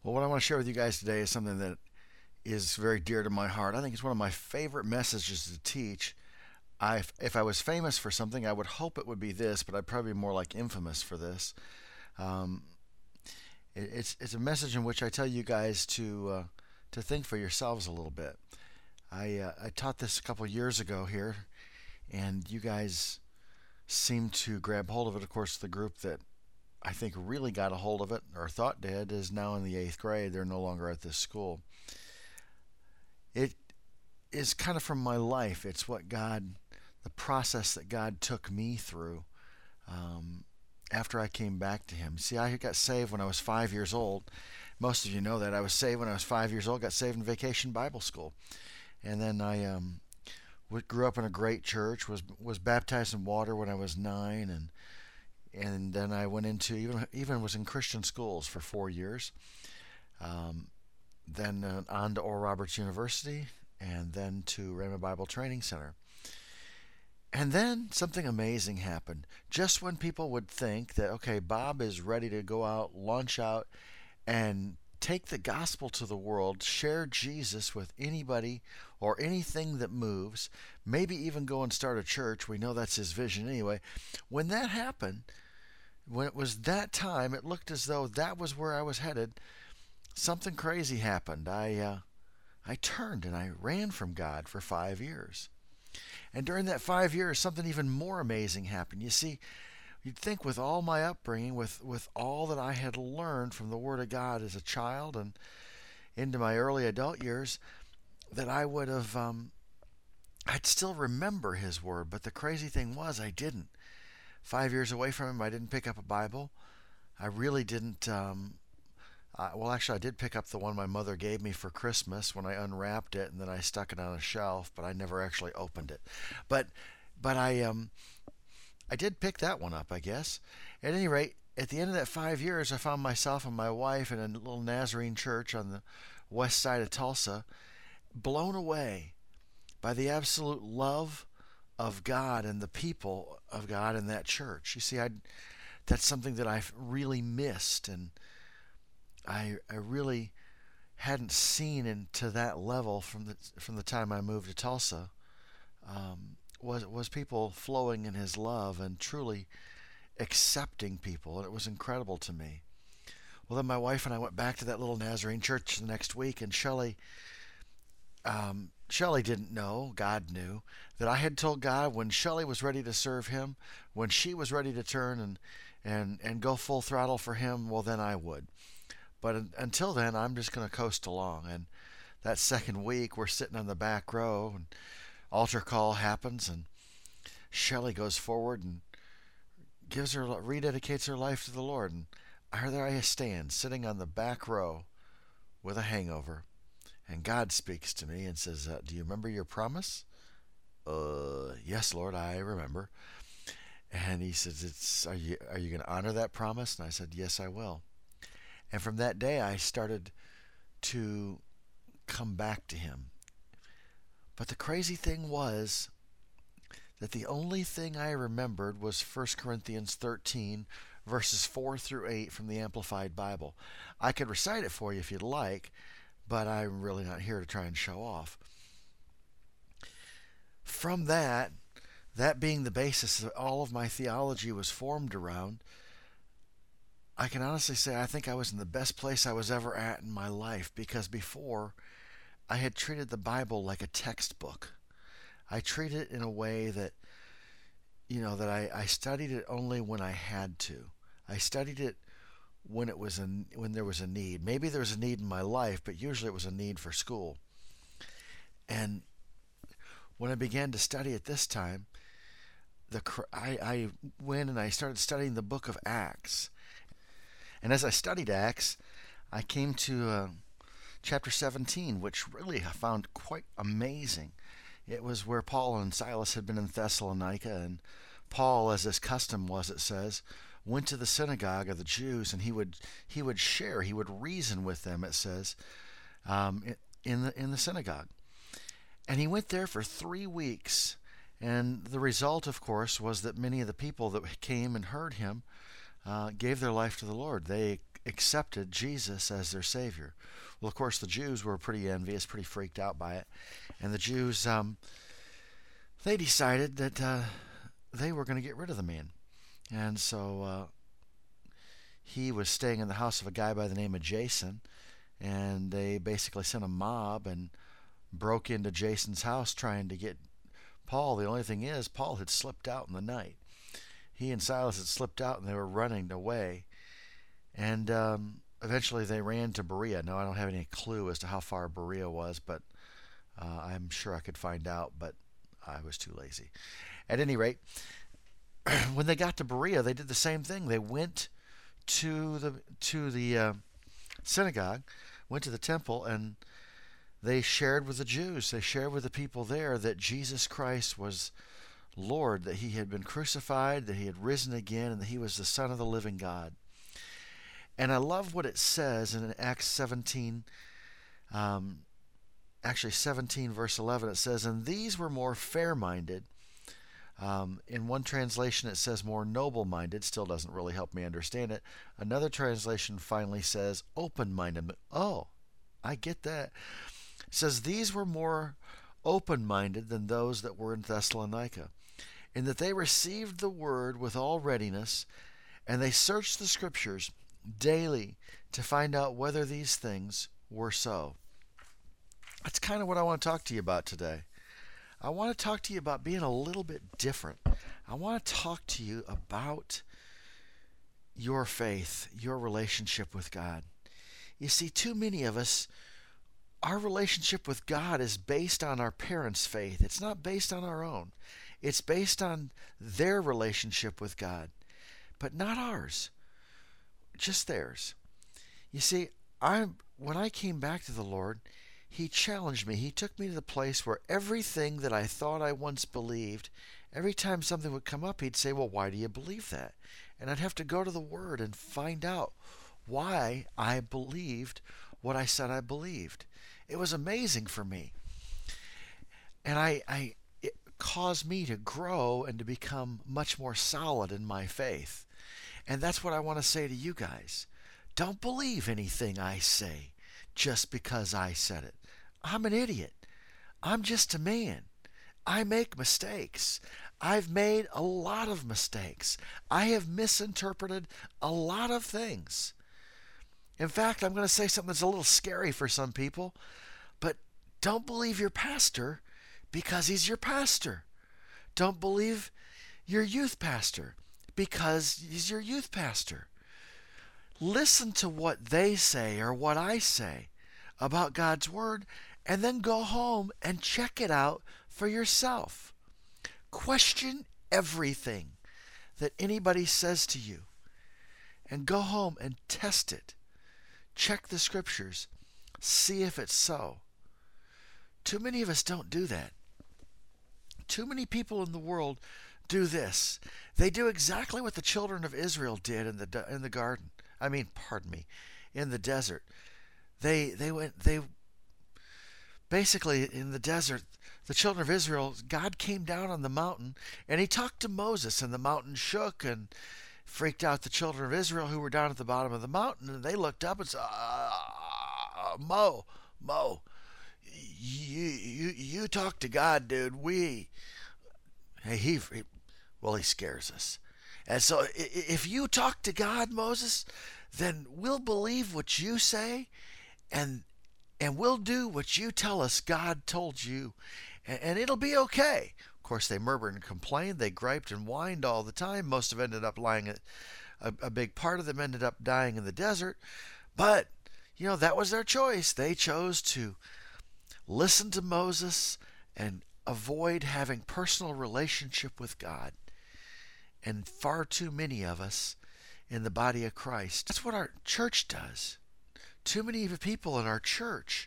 Well, what I want to share with you guys today is something that is very dear to my heart. I think it's one of my favorite messages to teach. If I was famous for something, I would hope it would be this, but I'd probably be more like infamous for this. Um, it's a message in which I tell you guys to think for yourselves a little bit. I taught this a couple years ago here, and you guys seem to grab hold of it. Of course, the group that I think really got a hold of it or thought did is now in the eighth grade. They're no longer at this school. It is kind of from my life. It's the process that God took me through um, after I came back to Him. See, I got saved when I was 5 years old. Most of you know that. I was saved when I was 5 years old, got saved in Vacation Bible School. And then I grew up in a great church, was baptized in water when I was 9, and then I went into even was in Christian schools for 4 years. Um, then on to Oral Roberts University, and then to Rhema Bible Training Center. And then something amazing happened. Just when people would think that, okay, Bob is ready to go out, launch out, and take the gospel to the world, share Jesus with anybody or anything that moves, maybe even go and start a church. We know that's his vision anyway. When that happened, when it was that time, it looked as though that was where I was headed. Something crazy happened. I turned and I ran from God for 5 years. And during that 5 years, something even more amazing happened. You see, you'd think with all my upbringing, with all that I had learned from the Word of God as a child and into my early adult years, that I would have, I'd still remember His Word. But the crazy thing was, I didn't. 5 years away from Him, I didn't pick up a Bible. I really didn't. Well, actually, I did pick up the one my mother gave me for Christmas when I unwrapped it, and then I stuck it on a shelf, but I never actually opened it. But but I did pick that one up, I guess. At any rate, at the end of that 5 years, I found myself and my wife in a little Nazarene church on the west side of Tulsa, blown away by the absolute love of God and the people of God in that church. You see, that's something that I've really missed, and I really hadn't seen into that level from the time I moved to Tulsa. Was people flowing in His love and truly accepting people, and it was incredible to me. Well, then my wife and I went back to that little Nazarene church the next week, and Shelley didn't know, God knew, that I had told God when Shelley was ready to serve Him, when she was ready to turn and go full throttle for Him, well, then I would. But until then, I'm just going to coast along. And that second week, we're sitting on the back row, and altar call happens, and Shelley goes forward and rededicates her life to the Lord. And there I stand, sitting on the back row with a hangover. And God speaks to me and says, "Do you remember your promise?" Yes, Lord, I remember. And He says, Are you going to honor that promise?" And I said, "Yes, I will." And from that day, I started to come back to Him. But the crazy thing was that the only thing I remembered was 1 Corinthians 13, verses 4 through 8 from the Amplified Bible. I could recite it for you if you'd like, but I'm really not here to try and show off. From that being the basis that all of my theology was formed around, I can honestly say I think I was in the best place I was ever at in my life, because before I had treated the Bible like a textbook. I treated it in a way that, that I studied it only when I had to. I studied it when there was a need. Maybe there was a need in my life, but usually it was a need for school. And when I began to study at this time, I went and I started studying the book of Acts. And as I studied Acts, I came to chapter 17, which really I found quite amazing. It was where Paul and Silas had been in Thessalonica, and Paul, as his custom was, it says, went to the synagogue of the Jews, and he would share, he would reason with them, it says, in the synagogue. And he went there for 3 weeks, and the result, of course, was that many of the people that came and heard him gave their life to the Lord. They accepted Jesus as their Savior. Well, of course, the Jews were pretty envious, pretty freaked out by it. And the Jews, they decided that they were going to get rid of the man. And so he was staying in the house of a guy by the name of Jason. And they basically sent a mob and broke into Jason's house trying to get Paul. The only thing is, Paul had slipped out in the night. He and Silas had slipped out and they were running away. And eventually they ran to Berea. Now, I don't have any clue as to how far Berea was, but I'm sure I could find out, but I was too lazy. At any rate, when they got to Berea, they did the same thing. They went to the synagogue, went to the temple, and they shared with the Jews, they shared with the people there that Jesus Christ was Lord, that he had been crucified, that he had risen again, and that he was the Son of the living God. And I love what it says in Acts 17, actually 17 verse 11. It says, and these were more fair-minded. In one translation it says more noble-minded. Still doesn't really help me understand it. Another translation finally says open-minded. Oh, I get that. It says these were more open-minded than those that were in Thessalonica, in that they received the word with all readiness, and they searched the Scriptures daily to find out whether these things were so. That's kind of what I want to talk to you about today. I want to talk to you about being a little bit different. I want to talk to you about your faith, your relationship with God. You see, too many of us, our relationship with God is based on our parents' faith. It's not based on our own. It's based on their relationship with God, but not ours, just theirs. You see, when I came back to the Lord, He challenged me. He took me to the place where everything that I thought I once believed, every time something would come up, He'd say, well, why do you believe that? And I'd have to go to the Word and find out why I believed what I said I believed. It was amazing for me. And it caused me to grow and to become much more solid in my faith. And that's what I want to say to you guys. Don't believe anything I say just because I said it. I'm an idiot. I'm just a man. I make mistakes. I've made a lot of mistakes. I have misinterpreted a lot of things. In fact, I'm going to say something that's a little scary for some people, but don't believe your pastor because he's your pastor. Don't believe your youth pastor because he's your youth pastor. Listen to what they say or what I say about God's Word, and then go home and check it out for yourself. Question everything that anybody says to you, and go home and test it. Check the Scriptures. See if it's so. Too many of us don't do that. Too many people in the world do this. They do exactly what the children of Israel did in the garden. In the desert. They basically in the desert, the children of Israel, God came down on the mountain and He talked to Moses, and the mountain shook and freaked out the children of Israel who were down at the bottom of the mountain, and they looked up and said, Mo, you talk to God, dude. He scares us. And so if you talk to God, Moses, then we'll believe what you say, and we'll do what you tell us God told you, and it'll be okay. Of course, they murmured and complained. They griped and whined all the time. Most of them ended up lying. A big part of them ended up dying in the desert. But, that was their choice. They chose to listen to Moses and avoid having personal relationship with God. And far too many of us in the body of Christ, that's what our church does. Too many people in our church,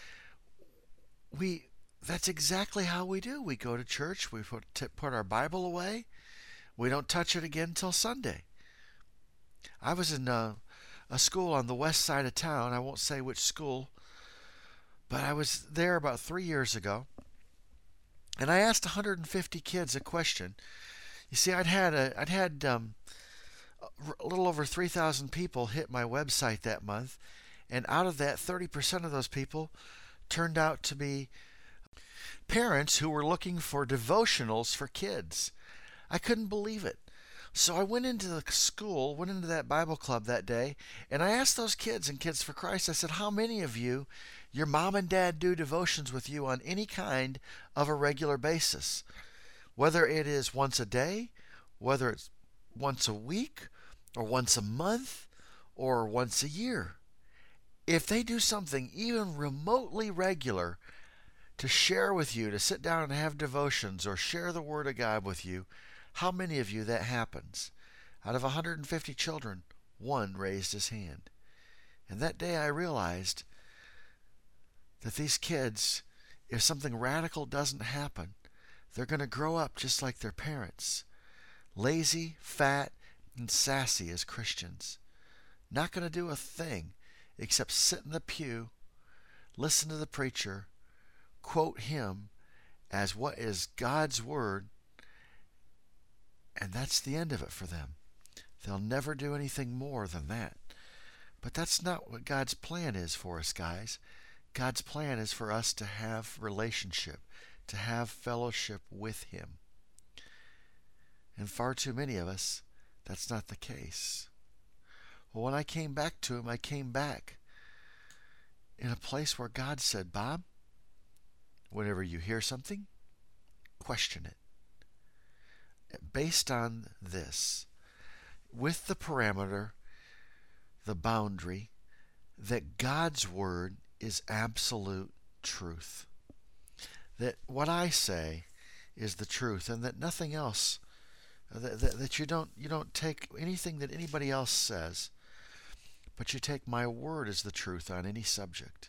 that's exactly how we do. We go to church, we put our Bible away, we don't touch it again until Sunday. I was in a school on the west side of town. I won't say which school, but I was there about 3 years ago, and I asked 150 kids a question. You see, I'd had a little over 3,000 people hit my website that month, and out of that, 30% of those people turned out to be parents who were looking for devotionals for kids. I couldn't believe it. So I went into the school, went into that Bible club that day, and I asked those kids in Kids for Christ, I said, how many of you, your mom and dad do devotions with you on any kind of a regular basis? Whether it is once a day, whether it's once a week, or once a month, or once a year. If they do something even remotely regular to share with you, to sit down and have devotions or share the Word of God with you, how many of you that happens? Out of 150 children, one raised his hand. And that day I realized that these kids, if something radical doesn't happen, they're going to grow up just like their parents, lazy, fat, and sassy as Christians. Not going to do a thing except sit in the pew, listen to the preacher, quote him as what is God's Word, and that's the end of it for them. They'll never do anything more than that. But that's not what God's plan is for us, guys. God's plan is for us to have relationship, to have fellowship with Him. And far too many of us, that's not the case. Well, when I came back to Him, I came back in a place where God said, Bob, whenever you hear something, question it. Based on this, with the parameter, the boundary, that God's Word is absolute truth. That what I say is the truth, and that nothing else, that you don't take anything that anybody else says, but you take my word as the truth on any subject.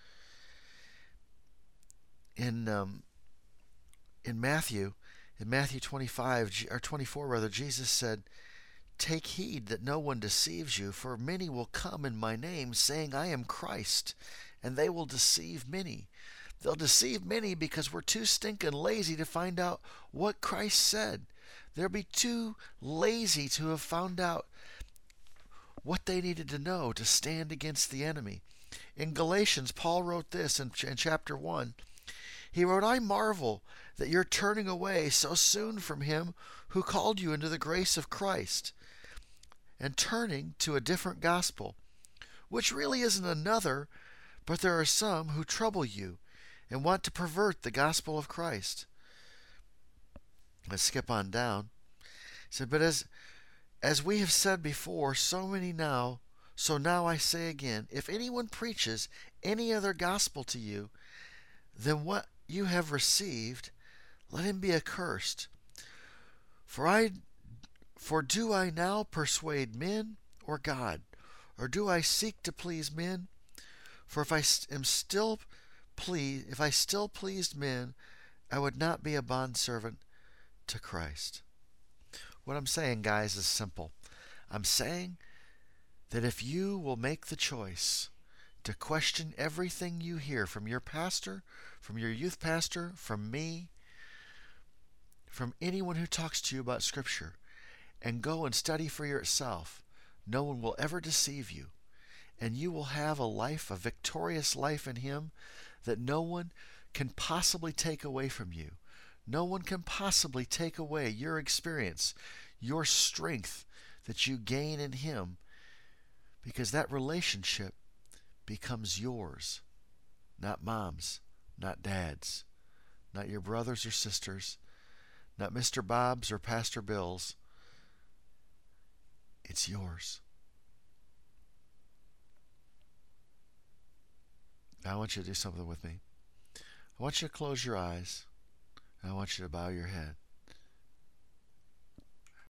In Matthew 25 or 24 rather, Jesus said, "Take heed that no one deceives you, for many will come in my name, saying, I am Christ, and they will deceive many." They'll deceive many because we're too stinking lazy to find out what Christ said. They'll be too lazy to have found out what they needed to know to stand against the enemy. In Galatians, Paul wrote this in chapter 1. He wrote, "I marvel that you're turning away so soon from him who called you into the grace of Christ, and turning to a different gospel, which really isn't another, but there are some who trouble you and want to pervert the gospel of Christ." Let's skip on down. He said, "But as we have said before, so now I say again, if anyone preaches any other gospel to you than what you have received, let him be accursed. For do I now persuade men or God? Or do I seek to please men? For if I still pleased men, I would not be a bondservant to Christ." What I'm saying, guys, is simple. I'm saying that if you will make the choice to question everything you hear from your pastor, from your youth pastor, from me, from anyone who talks to you about Scripture, and go and study for yourself, no one will ever deceive you, and you will have a victorious life in Him that no one can possibly take away from you. No one can possibly take away your experience, your strength that you gain in Him, because that relationship becomes yours, not Mom's, not Dad's, not your brothers or sisters, not Mr. Bob's or Pastor Bill's. It's yours. Now I want you to do something with me. I want you to close your eyes, and I want you to bow your head.